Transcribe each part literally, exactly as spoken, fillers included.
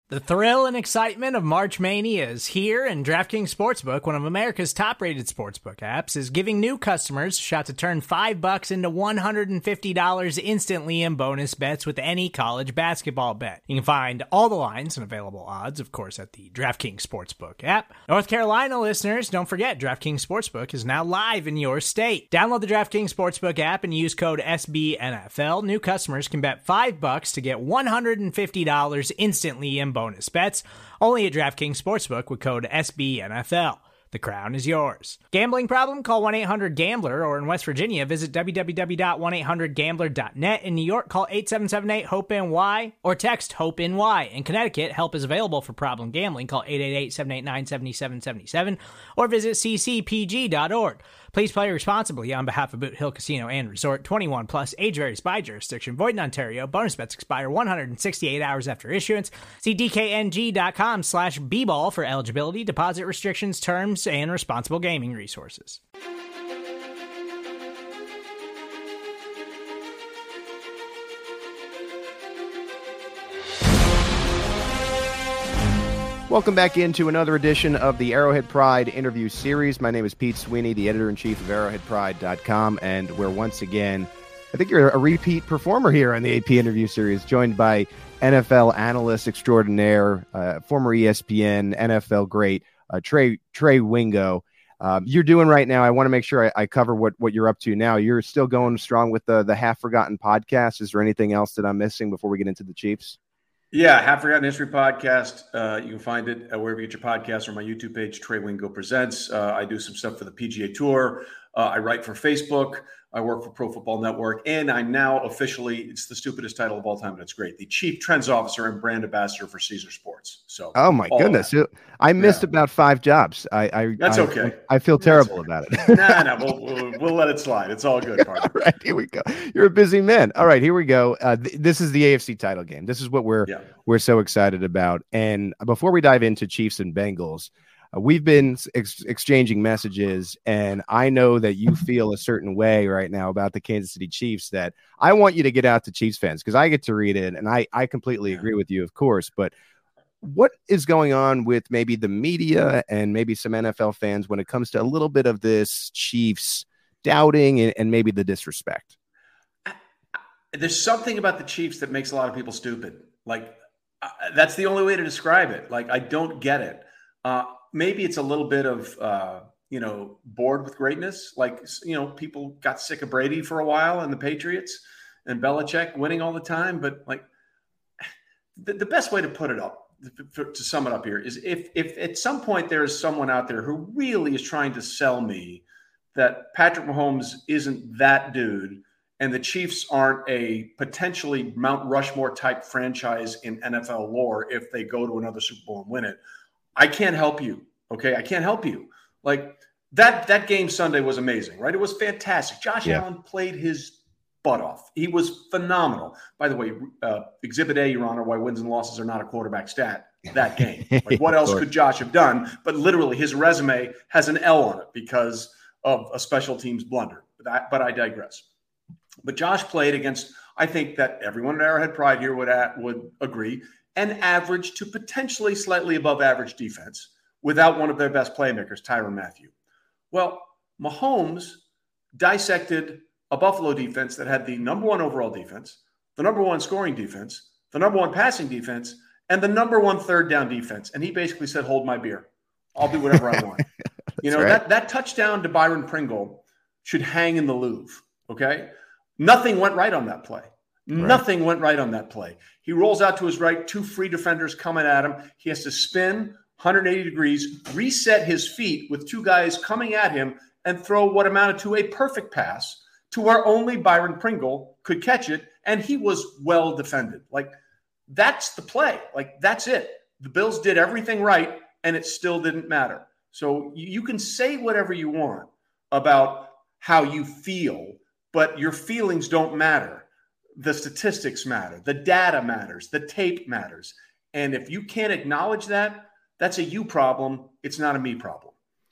The thrill and excitement of March Mania is here, and DraftKings Sportsbook, one of America's top-rated sportsbook apps, is giving new customers a shot to turn five bucks into one hundred fifty dollars instantly in bonus bets with any college basketball bet. You can find all the lines and available odds, of course, at the DraftKings Sportsbook app. North Carolina listeners, don't forget, DraftKings Sportsbook is now live in your state. Download the DraftKings Sportsbook app and use code S B N F L. New customers can bet five bucks to get one hundred fifty dollars instantly in bonus bets, only at DraftKings Sportsbook with code S B N F L. The crown is yours. Gambling problem? Call one eight hundred gambler, or in West Virginia, visit w w w dot one eight hundred gambler dot net. In New York, call eight seven seven eight hope N Y or text HOPE-NY. In Connecticut, help is available for problem gambling. Call eight eight eight, seven eight nine, seven seven seven seven or visit c c p g dot org. Please play responsibly on behalf of Boot Hill Casino and Resort. twenty-one plus, age varies by jurisdiction. Void in Ontario. Bonus bets expire one hundred sixty-eight hours after issuance. See d k n g dot com slash b ball for eligibility, deposit restrictions, terms, and responsible gaming resources. Welcome back into another edition of the Arrowhead Pride interview series. My name is Pete Sweeney, the editor-in-chief of arrowhead pride dot com, and we're once again, I think you're a repeat performer here on the A P interview series, joined by N F L analyst extraordinaire, uh, former E S P N, N F L great, uh, Trey Trey Wingo. Um, you're doing right now, I want to make sure I, I cover what, what you're up to now. You're still going strong with the, the Half Forgotten podcast. Is there anything else that I'm missing before we get into the Chiefs? Yeah, Half Forgotten History podcast. Uh, you can find it uh, wherever you get your podcasts or my YouTube page, Trey Wingo Presents. Uh, I do some stuff for the P G A Tour. Uh, I write for Facebook. I work for Pro Football Network. And I'm now officially, it's the stupidest title of all time, but it's great, the Chief Trends Officer and Brand Ambassador for Caesar Sports. So, oh my goodness. That. I missed yeah. about five jobs. I, I That's I, okay. I, I feel terrible okay. about it. nah, nah, we'll, we'll, we'll let it slide. It's all good, partner. All right, here we go. You're a busy man. All right, here we go. Uh, th- this is the A F C title game. This is what we're yeah. we're so excited about. And before we dive into Chiefs and Bengals, uh, we've been ex- exchanging messages, and I know that you feel a certain way right now about the Kansas City Chiefs that I want you to get out to Chiefs fans, because I get to read it, and I, I completely agree with you, of course. But what is going on with maybe the media and maybe some N F L fans when it comes to a little bit of this Chiefs doubting and, and maybe the disrespect? There's something about the Chiefs that makes a lot of people stupid. Like, uh, that's the only way to describe it. Like, I don't get it. Uh, maybe it's a little bit of, uh, you know, bored with greatness. Like, you know, people got sick of Brady for a while and the Patriots and Belichick winning all the time. But, like, the, the best way to put it up, for, to sum it up here, is if if at some point there is someone out there who really is trying to sell me that Patrick Mahomes isn't that dude and the Chiefs aren't a potentially Mount Rushmore type franchise in N F L lore if they go to another Super Bowl and win it, I can't help you. Okay. I can't help you. Like, that, that game Sunday was amazing, right? It was fantastic. Josh yeah. Allen played his butt off. He was phenomenal. By the way, uh, Exhibit A, Your Honor, why wins and losses are not a quarterback stat, that game. Like, what else could Josh have done? But literally his resume has an L on it because of a special teams blunder. But I, but I digress. But Josh played against, I think that everyone at Arrowhead Pride here would at, would agree, an average to potentially slightly above average defense without one of their best playmakers, Tyrann Mathieu. Well, Mahomes dissected a Buffalo defense that had the number one overall defense, the number one scoring defense, the number one passing defense, and the number one third down defense. And he basically said, hold my beer. I'll do whatever I want. You know, right. that, that touchdown to Byron Pringle should hang in the Louvre, okay? Nothing went right on that play. Right. Nothing went right on that play. He rolls out to his right, two free defenders coming at him. He has to spin one hundred eighty degrees, reset his feet with two guys coming at him, and throw what amounted to a perfect pass to where only Byron Pringle could catch it, and he was well defended. Like, that's the play. Like, that's it. The Bills did everything right, and it still didn't matter. So you can say whatever you want about how you feel, but your feelings don't matter. The statistics matter. The data matters. The tape matters. And if you can't acknowledge that, that's a you problem. It's not a me problem.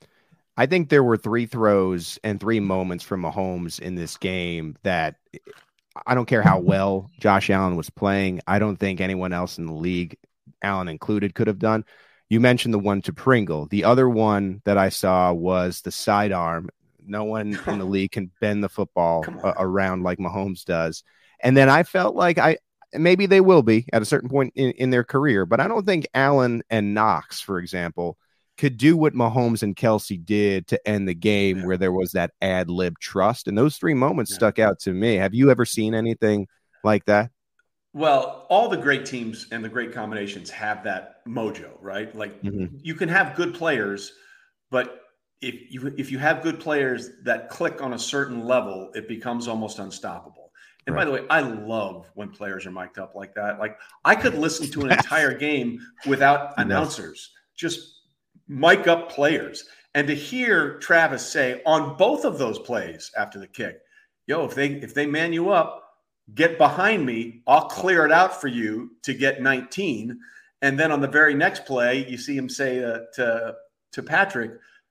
I think there were three throws and three moments from Mahomes in this game that I don't care how well Josh Allen was playing. I don't think anyone else in the league Allen included, could have done. You mentioned the one to Pringle. The other one that I saw was the sidearm. No one in the league can bend the football uh, around like Mahomes does. And then I felt like I maybe they will be at a certain point in, in their career, but I don't think Allen and Knox, for example, could do what Mahomes and Kelsey did to end the game, yeah. where there was that ad lib trust. And those three moments yeah. stuck out to me. Have you ever seen anything like that? Well, all the great teams and the great combinations have that mojo, right? Like mm-hmm. you can have good players, but if you if you have good players that click on a certain level, it becomes almost unstoppable. And right. by the way, I love when players are mic'd up like that. Like I could listen to an entire game without announcers, just mic up players. And to hear Travis say on both of those plays after the kick, yo, if they if they man you up, get behind me, I'll clear it out for you to get nineteen. And then on the very next play, you see him say uh, to, to Patrick,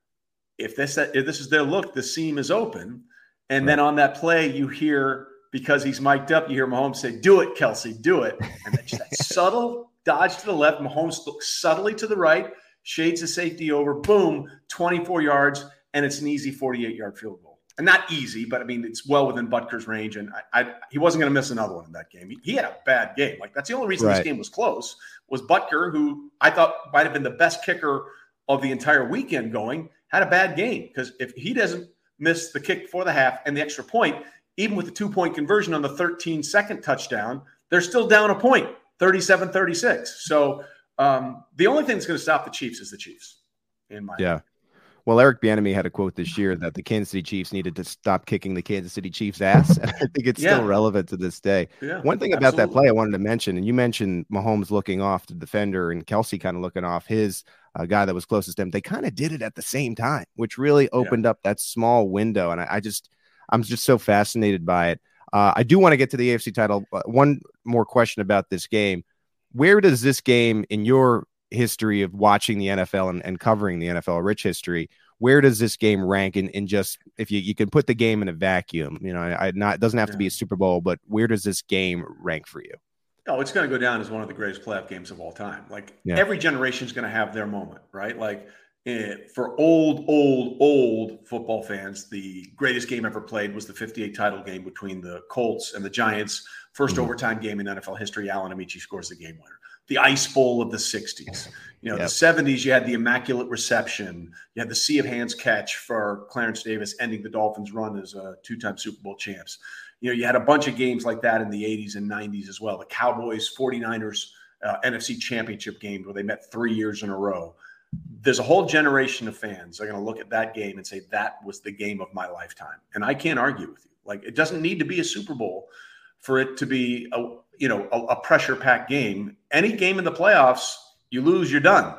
if this, if this is their look, the seam is open. And right. then on that play, you hear, because he's mic'd up, you hear Mahomes say, do it, Kelsey, do it. And that's just that subtle dodge to the left. Mahomes looks subtly to the right, shades the safety over, boom, twenty-four yards, and it's an easy forty-eight-yard field goal. And not easy, but I mean, it's well within Butker's range. And I, I he wasn't going to miss another one in that game. He, he had a bad game. Like that's the only reason right. this game was close was Butker, who I thought might have been the best kicker of the entire weekend going, had a bad game. Because if he doesn't miss the kick before the half and the extra point, even with the two-point conversion on the thirteen-second touchdown, they're still down a point, thirty-seven thirty-six. So um, the only thing that's going to stop the Chiefs is the Chiefs, in my yeah. opinion. Well, Eric Bieniemy had a quote this year that the Kansas City Chiefs needed to stop kicking the Kansas City Chiefs' ass. And I think it's yeah. still relevant to this day. Yeah, One thing about absolutely. that play I wanted to mention, and you mentioned Mahomes looking off the defender and Kelsey kind of looking off his uh, guy that was closest to him. They kind of did it at the same time, which really opened yeah. up that small window. And I, I just, I'm just so fascinated by it. Uh, I do want to get to the A F C title. Uh, one more question about this game. Where does this game, in your history of watching the N F L and, and covering the N F L, a rich history, where does this game rank in, in just, if you, you can put the game in a vacuum, you know, I, I not, it doesn't have yeah. to be a Super Bowl, but where does this game rank for you? Oh, it's going to go down as one of the greatest playoff games of all time. Like yeah. every generation is going to have their moment, right? Like eh, for old, old, old football fans, the greatest game ever played was the fifty-eight title game between the Colts and the Giants. First mm-hmm. overtime game in N F L history. Alan Amici scores the game winner. The Ice Bowl of the sixties. You know, yep. the seventies, you had the Immaculate Reception. You had the Sea of Hands catch for Clarence Davis, ending the Dolphins' run as a two-time Super Bowl champs. You know, you had a bunch of games like that in the eighties and nineties as well. The Cowboys forty-niners uh, N F C Championship game where they met three years in a row. There's a whole generation of fans that are going to look at that game and say, that was the game of my lifetime. And I can't argue with you. Like, it doesn't need to be a Super Bowl for it to be a, you know, a, a pressure-packed game. Any game in the playoffs, you lose, you're done.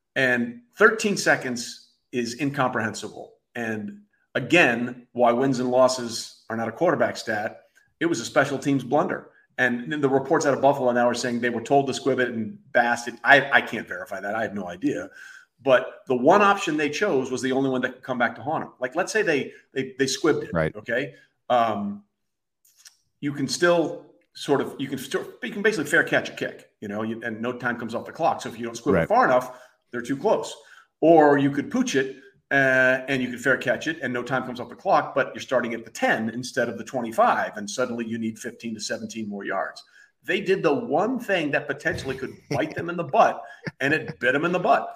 And thirteen seconds is incomprehensible. And again, why wins and losses are not a quarterback stat, it was a special teams blunder. And the reports out of Buffalo now are saying they were told to squib it and Bass it. I, I can't verify that. I have no idea. But the one option they chose was the only one that could come back to haunt them. Like, let's say they they they squibbed it, right? Okay, um, you can still sort of you can you can basically fair catch a kick, you know, you, and no time comes off the clock. So if you don't squib right. it far enough, they're too close. Or you could pooch it uh, and you could fair catch it, and no time comes off the clock, but you're starting at the ten instead of the twenty-five, and suddenly you need fifteen to seventeen more yards. They did the one thing that potentially could bite them in the butt, and it bit them in the butt.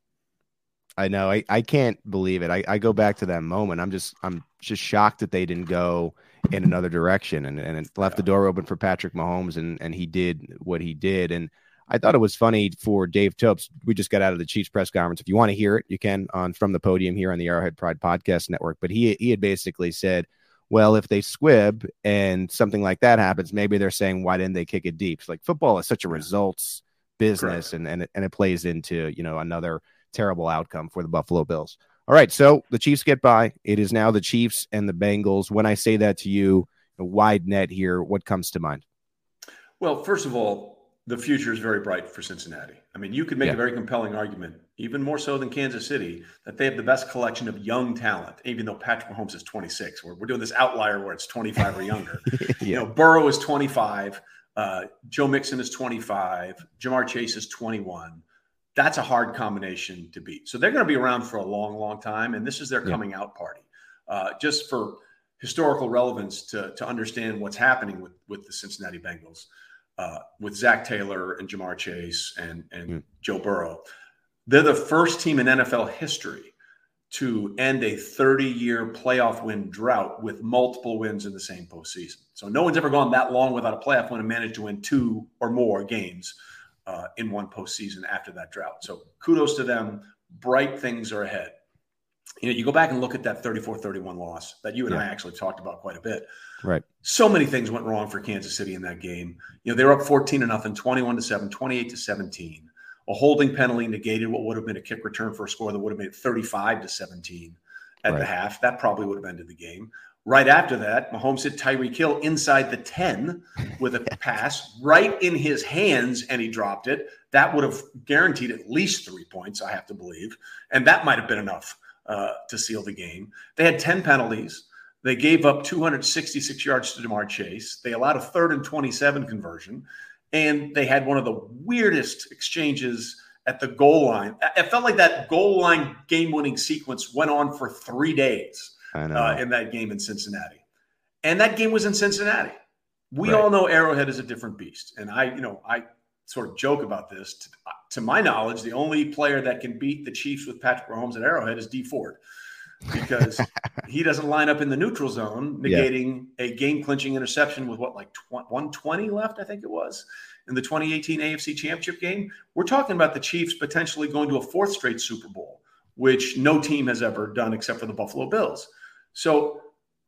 I know. I, I can't believe it. I, I go back to that moment. I'm just I'm just shocked that they didn't go in another direction and, and it left yeah. the door open for Patrick Mahomes, and, and he did what he did. And I thought it was funny for Dave Topes. We just got out of the Chiefs press conference. If you want to hear it, you can on From the Podium here on the Arrowhead Pride Podcast Network. But he he had basically said, well, if they squib and something like that happens, maybe they're saying, why didn't they kick it deep? It's like football is such a results business, and, and, it, and it plays into, you know, another terrible outcome for the Buffalo Bills. All right, so the Chiefs get by. It is now the Chiefs and the Bengals. When I say that to you, a wide net here, what comes to mind? Well, first of all, the future is very bright for Cincinnati. I mean, you could make yeah. a very compelling argument, even more so than Kansas City, that they have the best collection of young talent, even though Patrick Mahomes is twenty-six. We're, we're doing this outlier where it's twenty-five or younger. yeah. You know, Burrow is twenty-five. Uh, Joe Mixon is twenty-five. Jamar Chase is twenty-one. That's a hard combination to beat. So they're going to be around for a long, long time. And this is their coming yeah. out party. Uh, just for historical relevance to, to understand what's happening with, with the Cincinnati Bengals, uh, with Zach Taylor and Jamar Chase and, and mm. Joe Burrow. They're the first team in N F L history to end a thirty-year playoff win drought with multiple wins in the same postseason. So no one's ever gone that long without a playoff win and managed to win two or more games uh, in one postseason after that drought. So kudos to them. Bright things are ahead. You know, you go back and look at that thirty-four thirty-one loss that you and yeah. I actually talked about quite a bit. Right. So many things went wrong for Kansas City in that game. You know, they were up fourteen to nothing, twenty-one to seven, twenty-eight to seventeen. A holding penalty negated what would have been a kick return for a score that would have made it thirty-five to seventeen at right. the half. That probably would have ended the game. Right after that, Mahomes hit Tyreek Hill inside the ten with a pass right in his hands, and he dropped it. That would have guaranteed at least three points, I have to believe. And that might have been enough uh, to seal the game. They had ten penalties. They gave up two hundred sixty-six yards to Jamar Chase. They allowed a third and twenty-seven conversion. And they had one of the weirdest exchanges at the goal line. It felt like that goal line game-winning sequence went on for three days uh, in that game in Cincinnati. And that game was in Cincinnati. We right. all know Arrowhead is a different beast. And I, you know, I sort of joke about this. To, to my knowledge, the only player that can beat the Chiefs with Patrick Mahomes at Arrowhead is Dee Ford, because he doesn't line up in the neutral zone, negating yeah. a game-clinching interception with what, like one twenty left, I think it was, in the twenty eighteen A F C Championship game. We're talking about the Chiefs potentially going to a fourth straight Super Bowl, which no team has ever done except for the Buffalo Bills. So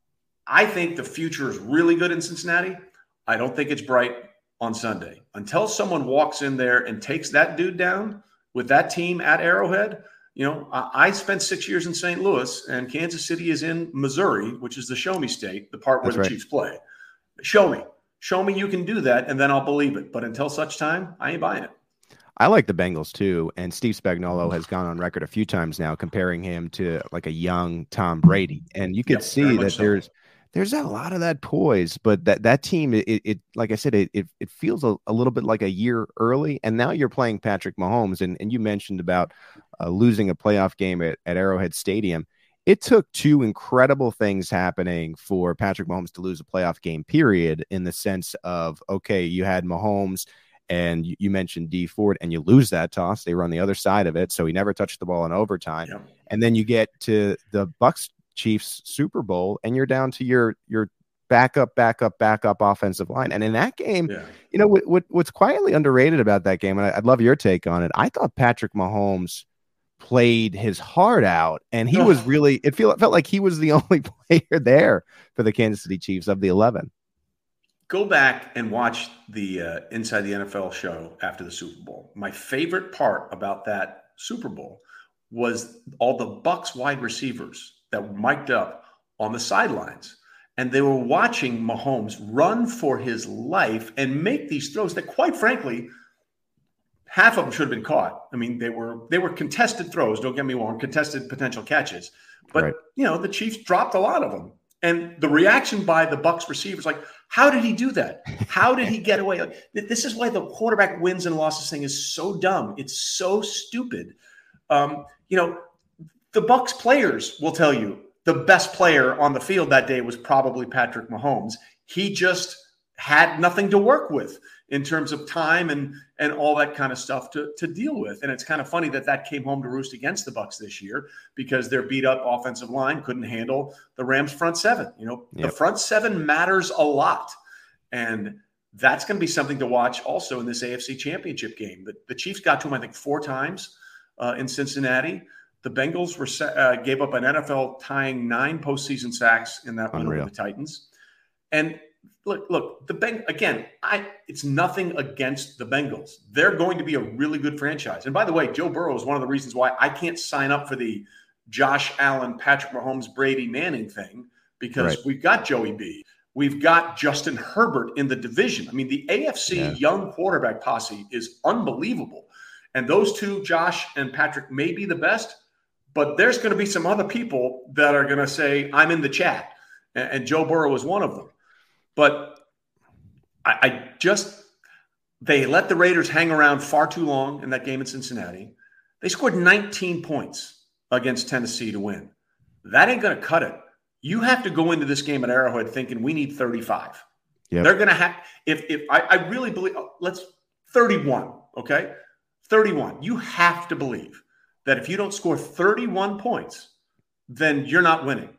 I think the future is really good in Cincinnati. I don't think it's bright on Sunday. Until someone walks in there and takes that dude down with that team at Arrowhead. You know, I spent six years in Saint Louis, and Kansas City is in Missouri, which is the show me state, the part where That's the right. Chiefs play. Show me. Show me you can do that, and then I'll believe it. But until such time, I ain't buying it. I like the Bengals, too, and Steve Spagnuolo has gone on record a few times now comparing him to like a young Tom Brady. And you could yep, see that so. there's there's a lot of that poise, but that, that team, it, it like I said, it it, it feels a, a little bit like a year early, and now you're playing Patrick Mahomes, and, and you mentioned about uh, losing a playoff game at, at Arrowhead Stadium. It took two incredible things happening for Patrick Mahomes to lose a playoff game, period, in the sense of, okay, you had Mahomes, and you, you mentioned Dee Ford, and you lose that toss. They were on the other side of it, so he never touched the ball in overtime. Yep. And then you get to the Bucs Chiefs Super Bowl, and you're down to your your backup, backup, backup offensive line. And in that game, yeah. you know, what, what what's quietly underrated about that game, and I, I'd love your take on it. I thought Patrick Mahomes played his heart out, and he was really, it feel, it felt like he was the only player there for the Kansas City Chiefs of the eleven. Go back and watch the uh, Inside the N F L show after the Super Bowl. My favorite part about that Super Bowl was all the Bucs wide receivers that were mic'd up on the sidelines. And they were watching Mahomes run for his life and make these throws that, quite frankly, half of them should have been caught. I mean, they were they were contested throws, don't get me wrong, contested potential catches. But, right. you know, the Chiefs dropped a lot of them. And the reaction by the Bucs receivers, like, how did he do that? How did he get away? Like, this is why the quarterback wins and losses thing is so dumb. It's so stupid. Um, you know, the Bucs players will tell you the best player on the field that day was probably Patrick Mahomes. He just had nothing to work with in terms of time and and all that kind of stuff to, to deal with. And it's kind of funny that that came home to roost against the Bucs this year, because their beat up offensive line couldn't handle the Rams front seven. You know, yep. the front seven matters a lot. And that's going to be something to watch also in this A F C Championship game. The, the Chiefs got to him, I think, four times uh, in Cincinnati. The Bengals were uh, gave up an N F L tying nine postseason sacks in that win over the Titans. And look, look, the Beng again. I it's nothing against the Bengals. They're going to be a really good franchise. And by the way, Joe Burrow is one of the reasons why I can't sign up for the Josh Allen, Patrick Mahomes, Brady Manning thing, because right. we've got Joey B. We've got Justin Herbert in the division. I mean, the A F C yeah. young quarterback posse is unbelievable. And those two, Josh and Patrick, may be the best. But there's going to be some other people that are going to say, I'm in the chat. And, and Joe Burrow is one of them. But I, I just they let the Raiders hang around far too long in that game in Cincinnati. They scored nineteen points against Tennessee to win. That ain't going to cut it. You have to go into this game at Arrowhead thinking we need thirty-five. Yep. They're going to have if if I, I really believe let's thirty-one, okay? thirty-one. You have to believe that if you don't score thirty-one points, then you're not winning.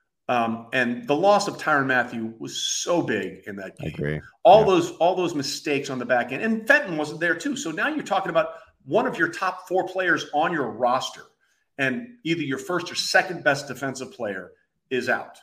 Um, and the loss of Tyrann Mathieu was so big in that game. I agree. All yeah. those all those mistakes on the back end. And Fenton wasn't there too. So now you're talking about one of your top four players on your roster, and either your first or second best defensive player is out.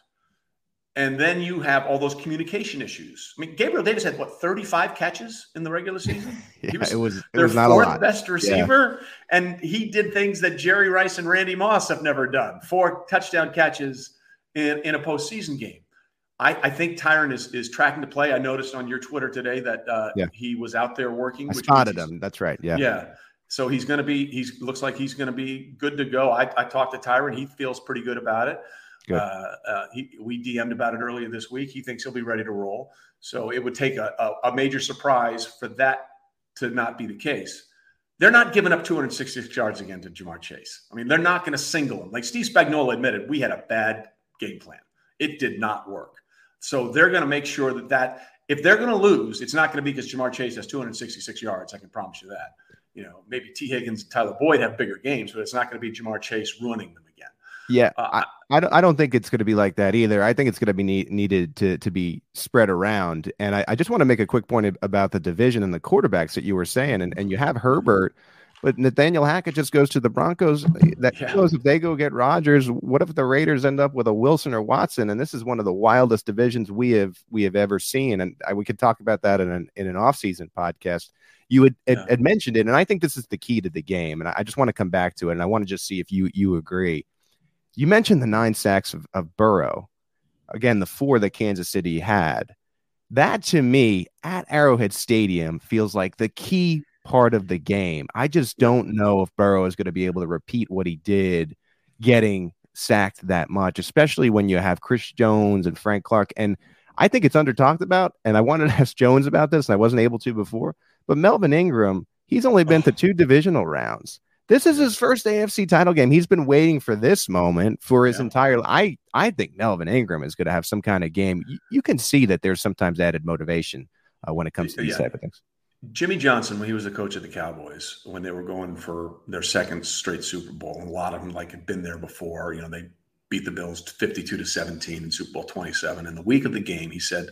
And then you have all those communication issues. I mean, Gabriel Davis had, what, thirty-five catches in the regular season? yeah, he was, it was, it their was not fourth a lot. best receiver, yeah. and he did things that Jerry Rice and Randy Moss have never done. Four touchdown catches in, in a postseason game. I, I think Tyrann is, is tracking to play. I noticed on your Twitter today that uh, yeah. he was out there working. I spotted him. That's right. Yeah. Yeah. So he's going to be, he's looks like he's going to be good to go. I, I talked to Tyrann. He feels pretty good about it. Uh, uh, he, we D M'd about it earlier this week. He thinks he'll be ready to roll. So it would take a, a, a major surprise for that to not be the case. They're not giving up two hundred sixty-six yards again to Ja'Marr Chase. I mean, they're not going to single him. Like Steve Spagnuolo admitted, we had a bad game plan. It did not work. So they're going to make sure that that if they're going to lose, it's not going to be because Ja'Marr Chase has two hundred sixty-six yards. I can promise you that. You know, maybe T. Higgins and Tyler Boyd have bigger games, but it's not going to be Ja'Marr Chase ruining them again. Yeah, uh, I, I don't. I don't think it's going to be like that either. I think it's going to be need, needed to to be spread around. And I, I just want to make a quick point about the division and the quarterbacks that you were saying. And, and you have Herbert, but Nathaniel Hackett just goes to the Broncos. That yeah. goes if they go get Rodgers. What if the Raiders end up with a Wilson or Watson? And this is one of the wildest divisions we have we have ever seen. And I, we could talk about that in an in an offseason podcast. You had, yeah. had, had mentioned it, and I think this is the key to the game. And I, I just want to come back to it, and I want to just see if you you agree. You mentioned the nine sacks of, of Burrow. Again, the four that Kansas City had. That, to me, at Arrowhead Stadium, feels like the key part of the game. I just don't know if Burrow is going to be able to repeat what he did getting sacked that much, especially when you have Chris Jones and Frank Clark. And I think it's under talked about, and I wanted to ask Jones about this, and I wasn't able to before. But Melvin Ingram, he's only been to two divisional rounds. This is his first A F C title game. He's been waiting for this moment for his yeah. entire I I think Melvin Ingram is going to have some kind of game. You, you can see that there's sometimes added motivation uh, when it comes to these yeah. type of things. Jimmy Johnson, when he was the coach of the Cowboys, when they were going for their second straight Super Bowl, and a lot of them like had been there before, you know, they beat the Bills fifty-two to seventeen in Super Bowl twenty-seven. And the week of the game, he said,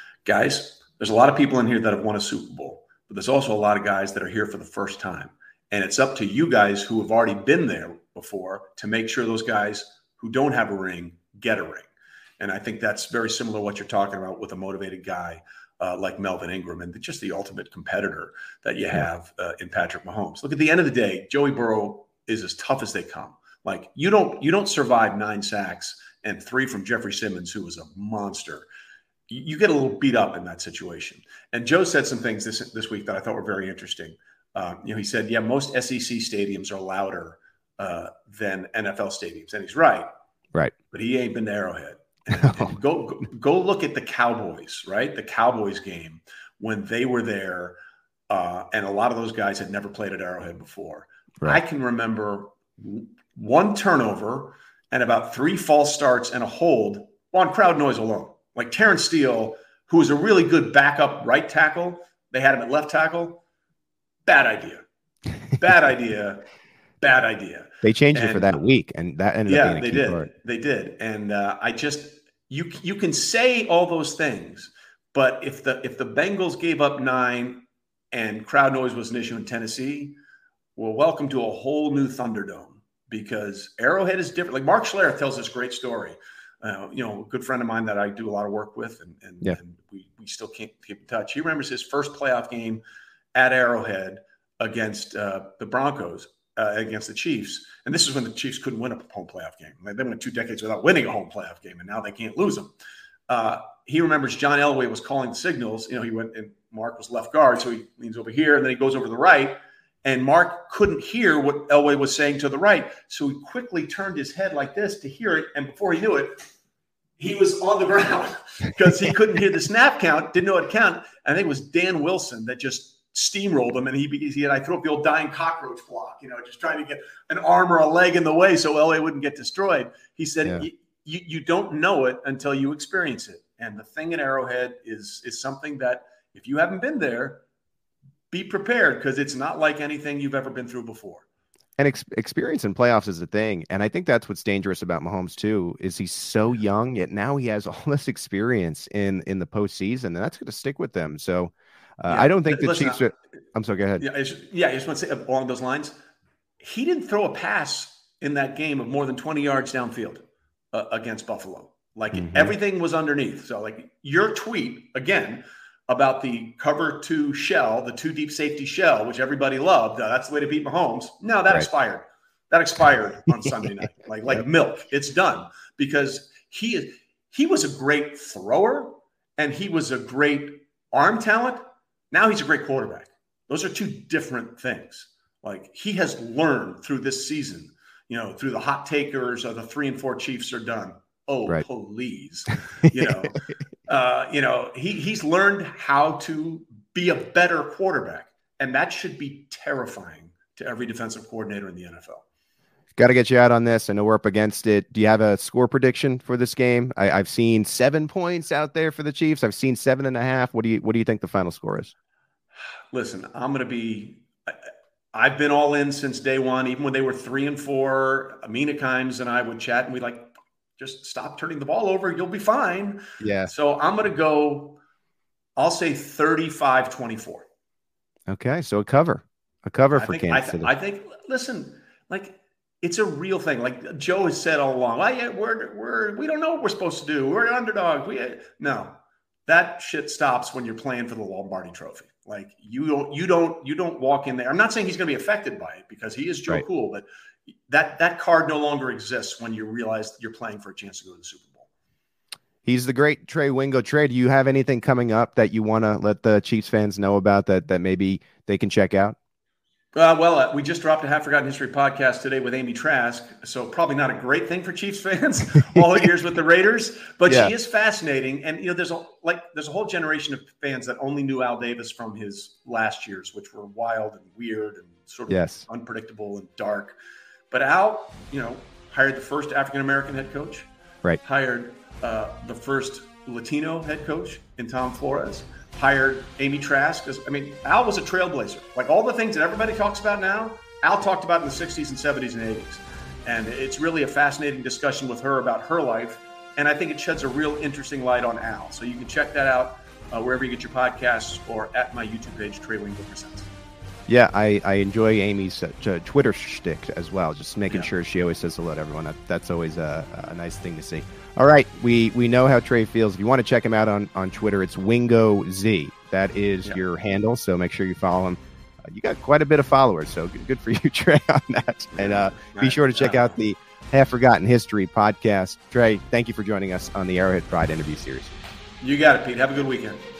guys, there's a lot of people in here that have won a Super Bowl, but there's also a lot of guys that are here for the first time. And it's up to you guys who have already been there before to make sure those guys who don't have a ring get a ring. And I think that's very similar to what you're talking about with a motivated guy uh, like Melvin Ingram and just the ultimate competitor that you have uh, in Patrick Mahomes. Look, at the end of the day, Joey Burrow is as tough as they come. Like you don't you don't survive nine sacks and three from Jeffrey Simmons, who was a monster. You, you get a little beat up in that situation. And Joe said some things this this week that I thought were very interesting. Uh, you know, he said, yeah, most S E C stadiums are louder uh, than N F L stadiums. And he's right. Right. But he ain't been to Arrowhead. And, and go, go go look at the Cowboys, right? The Cowboys game when they were there. Uh, and a lot of those guys had never played at Arrowhead before. Right. I can remember one turnover and about three false starts and a hold on crowd noise alone. Like Terrence Steele, who was a really good backup right tackle. They had him at left tackle. Bad idea. Bad idea. Bad idea. They changed and, it for that week, and that ended yeah, up being a they key did. part. They did. And uh, I just you you can say all those things, but if the if the Bengals gave up nine and crowd noise was an issue in Tennessee, well, welcome to a whole new Thunderdome because Arrowhead is different. Like Mark Schlereth tells this great story. Uh, you know, a good friend of mine that I do a lot of work with, and, and, yeah. and we we still can't keep in touch. He remembers his first playoff game at Arrowhead against uh, the Broncos, uh, against the Chiefs. And this is when the Chiefs couldn't win a home playoff game. They went two decades without winning a home playoff game, and now they can't lose them. Uh, he remembers John Elway was calling the signals. You know, he went and Mark was left guard, so he leans over here, and then he goes over to the right. And Mark couldn't hear what Elway was saying to the right. So he quickly turned his head like this to hear it. And before he knew it, he was on the ground because he couldn't hear the snap count, didn't know what to count. I think it was Dan Wilson that just steamrolled him, and he, he had, I threw up the old dying cockroach block, you know, just trying to get an arm or a leg in the way so L A wouldn't get destroyed. He said, yeah. you, you don't know it until you experience it. And the thing in Arrowhead is, is something that if you haven't been there, be prepared, because it's not like anything you've ever been through before. And ex- experience in playoffs is a thing. And I think that's what's dangerous about Mahomes too, is he's so young, yet now he has all this experience in, in the postseason, and that's going to stick with them. So uh, yeah, I don't think the listen, Chiefs are, I'm sorry, go ahead. Yeah, I just, yeah, I just want to say along those lines, he didn't throw a pass in that game of more than twenty yards downfield uh, against Buffalo. Like mm-hmm. everything was underneath. So like your tweet, again, about the cover two shell, the two deep safety shell, which everybody loved. Uh, that's the way to beat Mahomes. No, that right. expired. That expired on Sunday night. Like like yep. milk. It's done, because he is he was a great thrower and he was a great arm talent. Now he's a great quarterback. Those are two different things. Like he has learned through this season, you know, through the hot takers of the three and four Chiefs are done. Oh, right. please. You know, uh, you know, he he's learned how to be a better quarterback, and that should be terrifying to every defensive coordinator in the N F L. Got to get you out on this. I know we're up against it. Do you have a score prediction for this game? I, I've seen seven points out there for the Chiefs. I've seen seven and a half. What do you What do you think the final score is? Listen, I'm going to be. I, I've been all in since day one. Even when they were three and four, Amina Kimes and I would chat, and we like. Just stop turning the ball over. You'll be fine. Yeah. So I'm going to go, I'll say thirty-five twenty-four. Okay. So a cover, a cover I for think, Kansas I, City. I think, listen, like it's a real thing. Like Joe has said all along, well, yeah, we're, we're, we don't know what we're supposed to do. We're an underdog. We, no, that shit stops when you're playing for the Lombardi Trophy. Like you don't, you don't, you don't walk in there. I'm not saying he's going to be affected by it because he is Joe right. Cool, but that that card no longer exists when you realize that you're playing for a chance to go to the Super Bowl. He's the great Trey Wingo. Trey, do you have anything coming up that you want to let the Chiefs fans know about that that maybe they can check out? Uh, well, uh, we just dropped a Half Forgotten History podcast today with Amy Trask, so probably not a great thing for Chiefs fans all the years with the Raiders, but yeah. she is fascinating. And you know, there's a like there's a whole generation of fans that only knew Al Davis from his last years, which were wild and weird and sort of yes. unpredictable and dark. But Al, you know, hired the first African-American head coach, right? Hired uh, the first Latino head coach in Tom Flores, hired Amy Trask. I mean, Al was a trailblazer. Like all the things that everybody talks about now, Al talked about in the sixties and seventies and eighties. And it's really a fascinating discussion with her about her life. And I think it sheds a real interesting light on Al. So you can check that out uh, wherever you get your podcasts or at my YouTube page, Trey Wingo Presents. Yeah, I, I enjoy Amy's uh, t- Twitter shtick as well, just making yeah. sure she always says hello to everyone. That, that's always a, a nice thing to see. All right, we we know how Trey feels. If you want to check him out on, on Twitter, it's Wingo Z. That is yeah. your handle, so make sure you follow him. Uh, you got quite a bit of followers, so good, good for you, Trey, on that. And uh, right. be sure to check out the Half Forgotten History podcast. Trey, thank you for joining us on the Arrowhead Pride interview series. You got it, Pete. Have a good weekend.